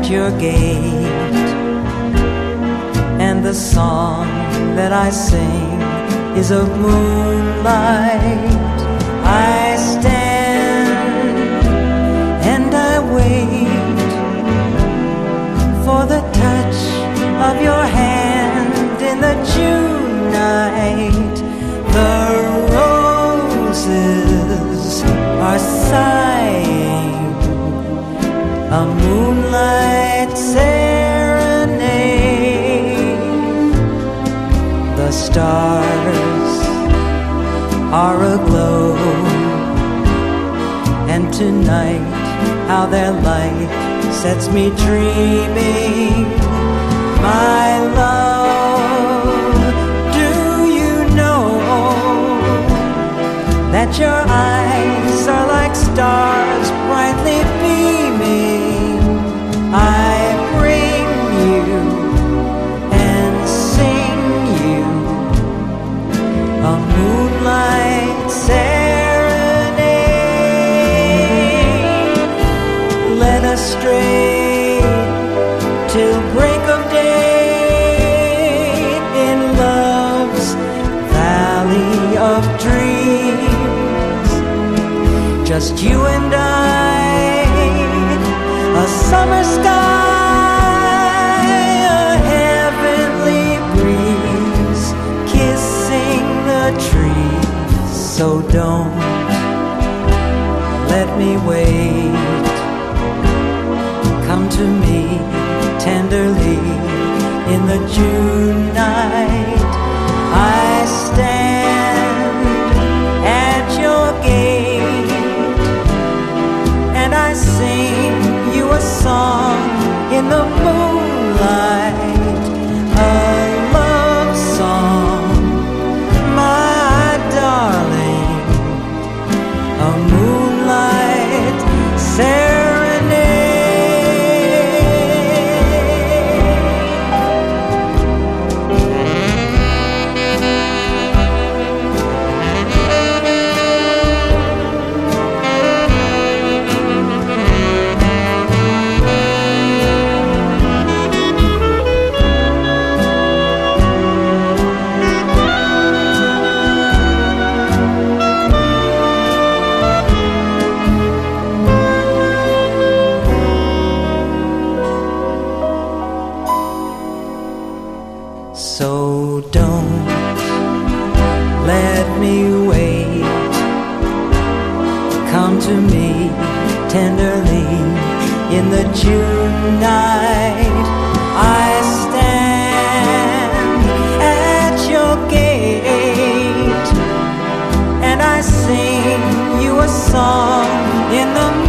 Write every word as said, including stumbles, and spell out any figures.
at your gate, and the song that I sing is of moonlight. I stand and I wait for the touch of your hand in the June night. The roses are sighing a moonlight serenade. The stars are aglow, and tonight how their light sets me dreaming. My love, do you know that your eyes are like stars brightly beaming? I bring you and sing you a moonlight serenade. Let us stray till break of day in love's valley of dreams. Just you and I, a summer sky, a heavenly breeze, kissing the trees. So don't let me wait. Come to me tenderly in the June night. I stand at your gate, and I sing you a song in the moonlight, a love song, my darling, a moonlight serenade. So don't let me wait. Come to me tenderly in the June night. I stand at your gate, and I sing you a song in the